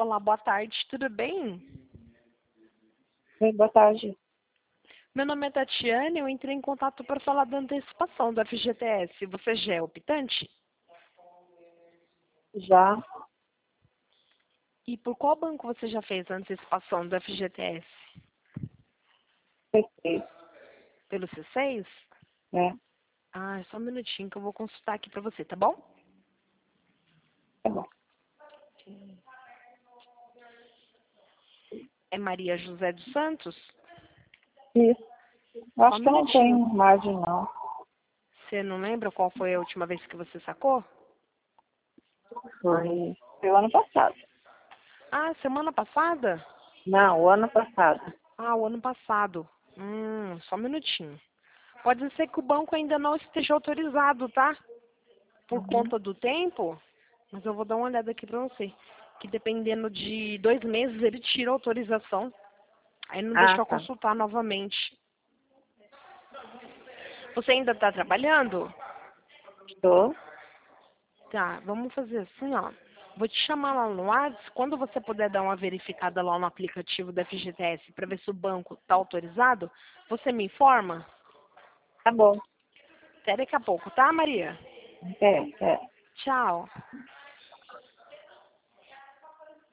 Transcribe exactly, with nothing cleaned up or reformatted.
Olá, boa tarde, tudo bem? Oi, boa tarde. Meu nome é Tatiane, eu entrei em contato para falar da antecipação do F G T S. Você já é optante? Já E por qual banco você já fez a antecipação do F G T S? pensei, Pelo C seis? né? Ah, só um minutinho que eu vou consultar aqui para você, tá bom? Tá bom. É Maria José dos Santos? Isso. Eu Só um acho que eu não tenho minutinho. margem, não. Você não lembra qual foi a última vez que você sacou? Foi, foi o ano passado. Ah, semana passada? Não, o ano passado. Ah, o ano passado. Hum, só um minutinho. Pode ser que o banco ainda não esteja autorizado, tá? Por Uhum. conta do tempo, mas eu vou dar uma olhada aqui pra você. Que dependendo de dois meses ele tira a autorização. Aí não deixa Ah, eu tá. consultar novamente. Você ainda está trabalhando? Estou. Tá, vamos fazer assim, ó. Vou te chamar lá no WhatsApp, quando você puder dar uma verificada lá no aplicativo da F G T S para ver se o banco está autorizado, você me informa? Tá bom. Até daqui a pouco, tá, Maria? É, é. Tchau.